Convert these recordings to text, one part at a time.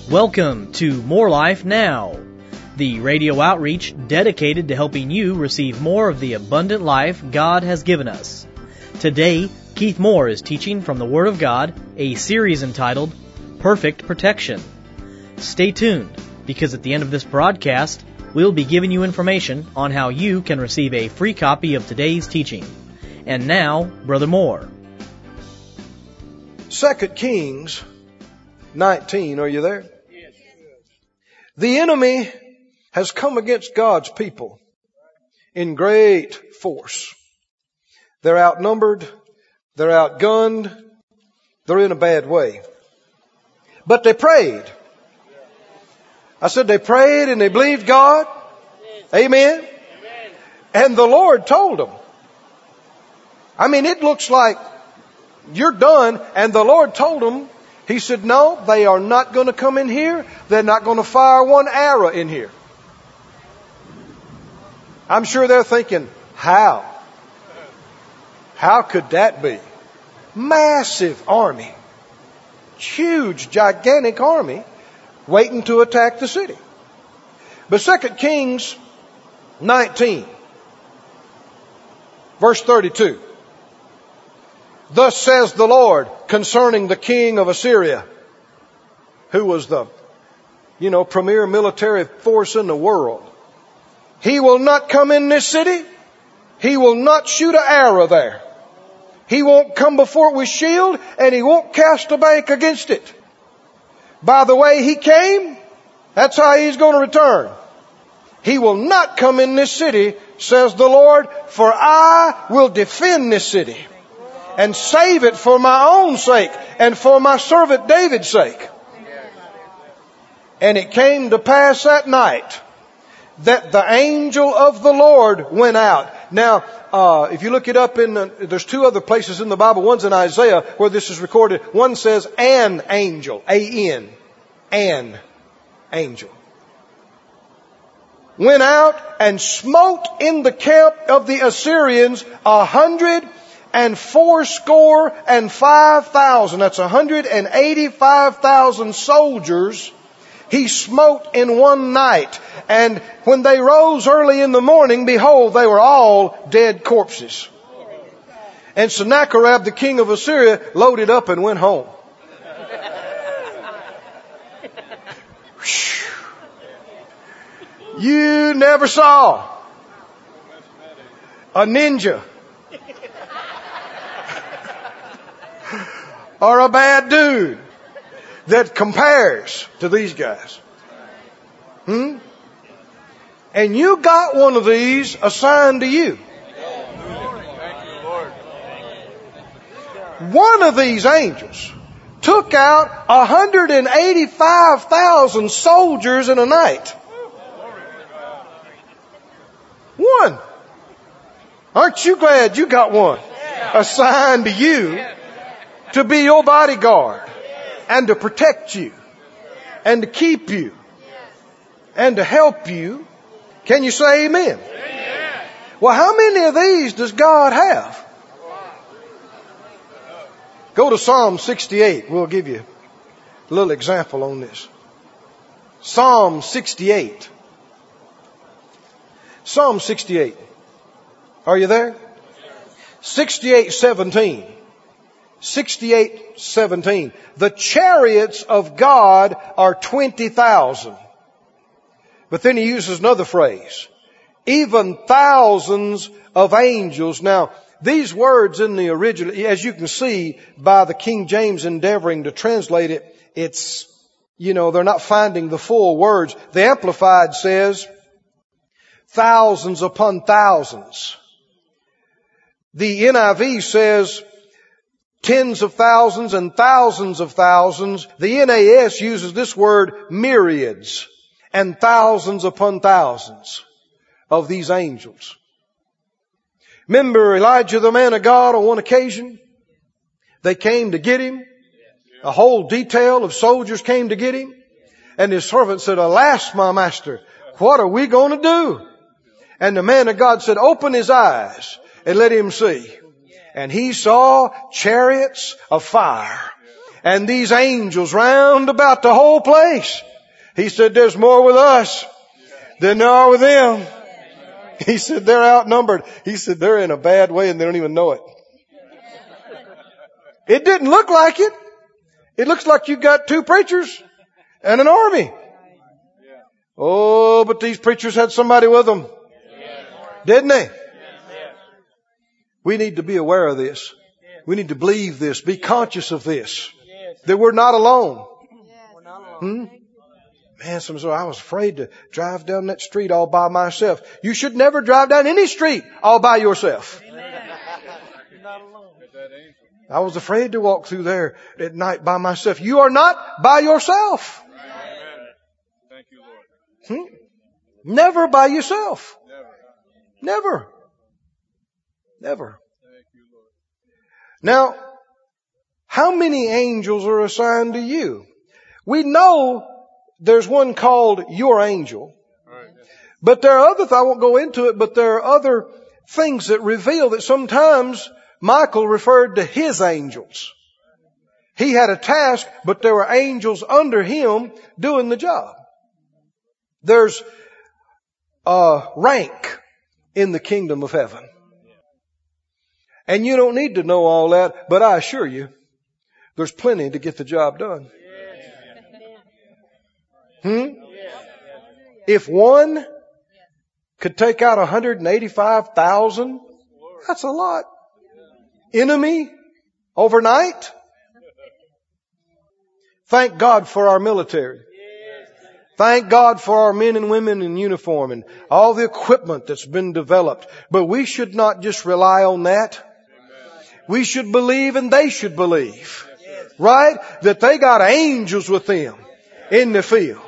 Welcome to More Life Now, the radio outreach dedicated to helping you receive more of the abundant life God has given us. Today, Keith Moore is teaching from the Word of God, a series entitled Perfect Protection. Stay tuned, because at the end of this broadcast, we'll be giving you information on how you can receive a free copy of today's teaching. And now, Brother Moore. 2 Kings 19, are you there? Yes. The enemy has come against God's people in great force. They're outnumbered, they're outgunned, they're in a bad way. But they prayed. I said they prayed and they believed God. Amen. And the Lord told them. I mean, it looks like you're done, and the Lord told them, He said, no, they are not going to come in here. They're not going to fire one arrow in here. I'm sure they're thinking, how? How could that be? Massive army. Huge, gigantic army waiting to attack the city. But 2 Kings 19, verse 32. Thus says the Lord concerning the king of Assyria, who was the, premier military force in the world. He will not come in this city. He will not shoot an arrow there. He won't come before it with shield, and he won't cast a bank against it. By the way he came, that's how he's going to return. He will not come in this city, says the Lord, for I will defend this city and save it for my own sake and for my servant David's sake. And it came to pass that night that the angel of the Lord went out. Now, if you look it up there's two other places in the Bible. One's in Isaiah where this is recorded. One says an angel, A-N, an angel. Went out and smote in the camp of the Assyrians 185,000. That's 185,000 soldiers he smote in one night. And when they rose early in the morning, behold, they were all dead corpses. And Sennacherib, the king of Assyria, loaded up and went home. You never saw a ninja or a bad dude that compares to these guys. And you got one of these assigned to you. One of these angels took out 185,000 soldiers in a night. One. Aren't you glad you got one assigned to you to be your bodyguard and to protect you and to keep you and to help you? Can you say amen? Well, how many of these does God have? Go to Psalm 68. We'll give you a little example on this. Psalm 68. Psalm 68. Are you there? 68:17. 68:17. The chariots of God are 20,000. But then he uses another phrase. Even thousands of angels. Now, these words in the original, as you can see by the King James endeavoring to translate it, it's, they're not finding the full words. The Amplified says, thousands upon thousands. The NIV says tens of thousands and thousands of thousands. The NAS uses this word myriads and thousands upon thousands of these angels. Remember Elijah, the man of God, on one occasion? They came to get him. A whole detail of soldiers came to get him. And his servant said, alas, my master, what are we going to do? And the man of God said, open his eyes and let him see. And he saw chariots of fire and these angels round about the whole place. He said, there's more with us than there are with them. He said, they're outnumbered. He said, they're in a bad way and they don't even know it. It didn't look like it. It looks like you got 2 preachers and an army. Oh, but these preachers had somebody with them. Didn't they? We need to be aware of this. We need to believe this. Be conscious of this. That we're not alone. Man, I was afraid to drive down that street all by myself. You should never drive down any street all by yourself. I was afraid to walk through there at night by myself. You are not by yourself. Thank you, Lord. Never by yourself. Never. Never. Thank you, Lord. Now, how many angels are assigned to you? We know there's one called your angel. But there are I won't go into it, but there are other things that reveal that sometimes Michael referred to his angels. He had a task, but there were angels under him doing the job. There's a rank in the kingdom of heaven. And you don't need to know all that, but I assure you, there's plenty to get the job done. If one could take out 185,000, that's a lot. Enemy overnight. Thank God for our military. Thank God for our men and women in uniform and all the equipment that's been developed. But we should not just rely on that. We should believe and they should believe. Right? That they got angels with them in the field.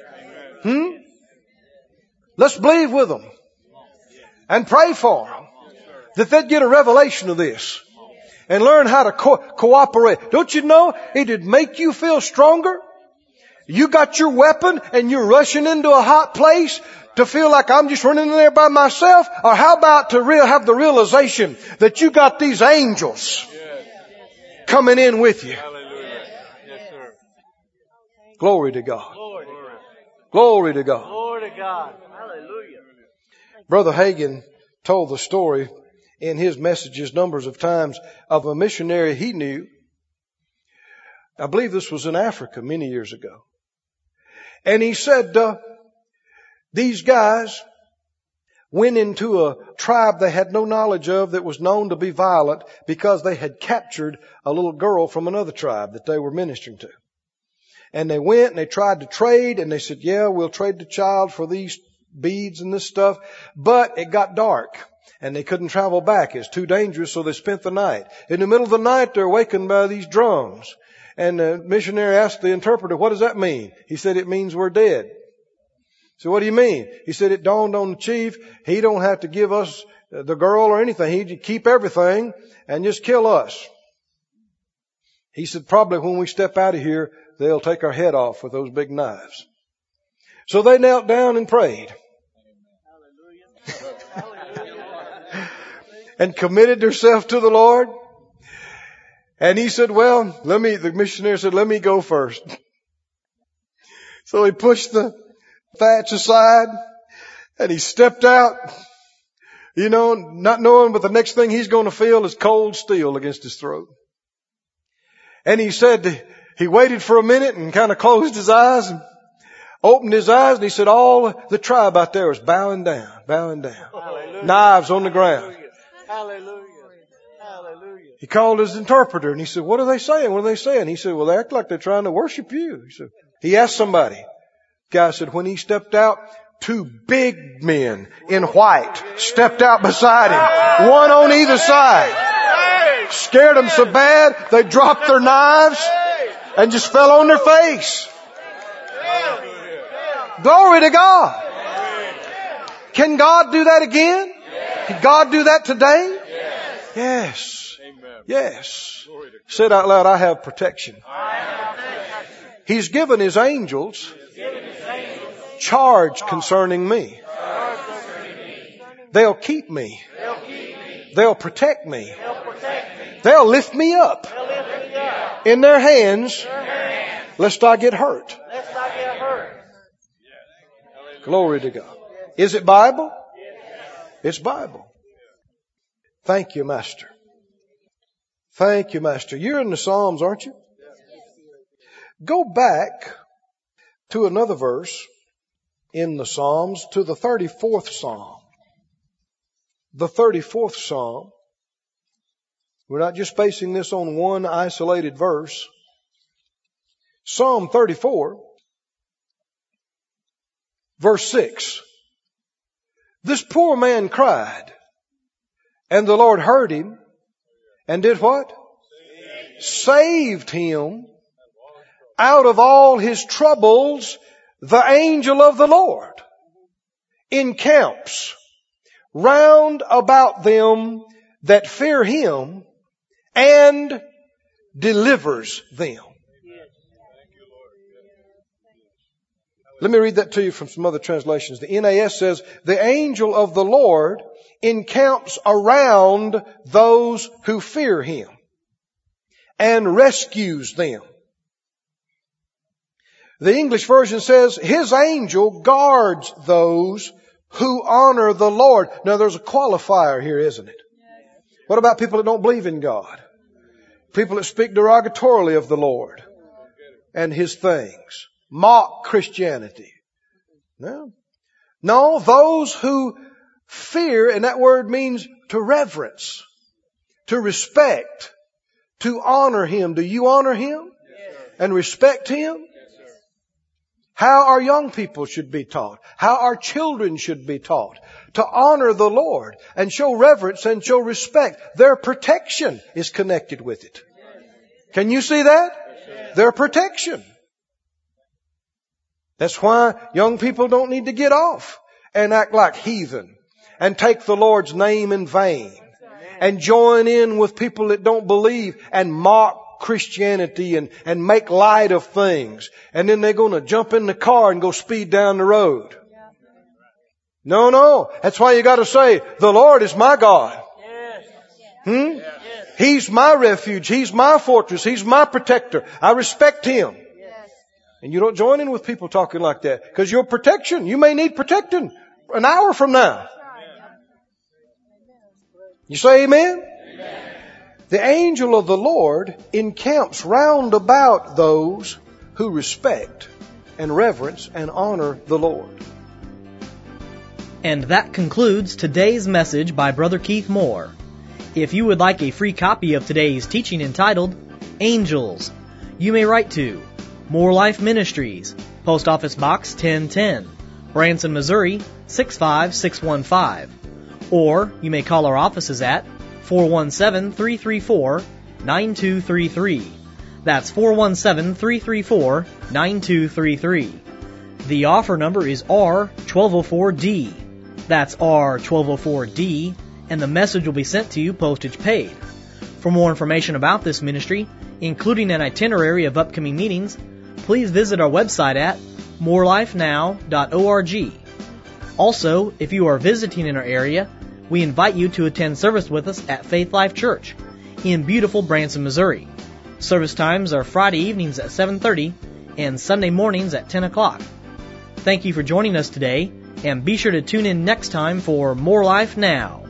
Let's believe with them. And pray for them. That they'd get a revelation of this. And learn how to cooperate. Don't you know it'd make you feel stronger? You got your weapon and you're rushing into a hot place to feel like I'm just running in there by myself? Or how about to have the realization that you got these angels coming in with you? Yes, sir. Glory to God. Glory to God. Glory to God. Hallelujah. Brother Hagin told the story in his messages numbers of times of a missionary he knew. I believe this was in Africa many years ago. And he said, these guys went into a tribe they had no knowledge of that was known to be violent because they had captured a little girl from another tribe that they were ministering to. And they went and they tried to trade and they said, yeah, we'll trade the child for these beads and this stuff. But it got dark and they couldn't travel back. It's too dangerous, so they spent the night. In the middle of the night, they're awakened by these drums. And the missionary asked the interpreter, what does that mean? He said, it means we're dead. So what do you mean? He said, it dawned on the chief. He don't have to give us the girl or anything. He'd keep everything and just kill us. He said, probably when we step out of here, they'll take our head off with those big knives. So they knelt down and prayed. And committed themselves to the Lord. And he said, well, the missionary said, let me go first. So he pushed the thatch aside and he stepped out, not knowing, but the next thing he's going to feel is cold steel against his throat. And he said, he waited for a minute and kind of closed his eyes and opened his eyes and he said, all the tribe out there was bowing down. Hallelujah. Knives on the ground. Hallelujah. Hallelujah. He called his interpreter and he said, what are they saying? What are they saying? He said, well, they act like they're trying to worship you. He asked somebody. The guy said, when he stepped out, 2 big men in white stepped out beside him, one on either side. Scared them so bad, they dropped their knives and just fell on their face. Glory to God. Can God do that again? Can God do that today? Yes. Yes. Said out loud, I have protection. He's given His angels charge concerning me. They'll keep me. They'll protect me. They'll lift me up in their hands, lest I get hurt. Glory to God. Is it Bible? It's Bible. Thank you, Master. Thank you, Master. You're in the Psalms, aren't you? Go back to another verse in the Psalms, to the 34th Psalm. The 34th Psalm. We're not just basing this on one isolated verse. Psalm 34, verse 6. This poor man cried, and the Lord heard him, and did what? Saved him out of all his troubles. The angel of the Lord encamps round about them that fear him and delivers them. Let me read that to you from some other translations. The NAS says, the angel of the Lord encamps around those who fear him and rescues them. The English version says, his angel guards those who honor the Lord. Now there's a qualifier here, isn't it? What about people that don't believe in God? People that speak derogatorily of the Lord and his things. Mock Christianity. No, those who fear, and that word means to reverence, to respect, to honor him. Do you honor him and respect him? How our young people should be taught. How our children should be taught. To honor the Lord and show reverence and show respect. Their protection is connected with it. Can you see that? Their protection. That's why young people don't need to get off and act like heathen and take the Lord's name in vain and join in with people that don't believe and mock Christianity and make light of things. And then they're going to jump in the car and go speed down the road. No. That's why you got to say, the Lord is my God. He's my refuge. He's my fortress. He's my protector. I respect him. And you don't join in with people talking like that. Because your protection, you may need protecting an hour from now. You say amen? Amen. The angel of the Lord encamps round about those who respect and reverence and honor the Lord. And that concludes today's message by Brother Keith Moore. If you would like a free copy of today's teaching entitled Angels, you may write to More Life Ministries, Post Office Box 1010, Branson, Missouri 65615. Or you may call our offices at 417-334-9233. That's 417-334-9233. The offer number is R1204D. That's R1204D, and the message will be sent to you postage paid. For more information about this ministry, including an itinerary of upcoming meetings, please visit our website at morelifenow.org. Also, if you are visiting in our area, we invite you to attend service with us at Faith Life Church in beautiful Branson, Missouri. Service times are Friday evenings at 7:30 and Sunday mornings at 10 o'clock. Thank you for joining us today, and be sure to tune in next time for More Life Now.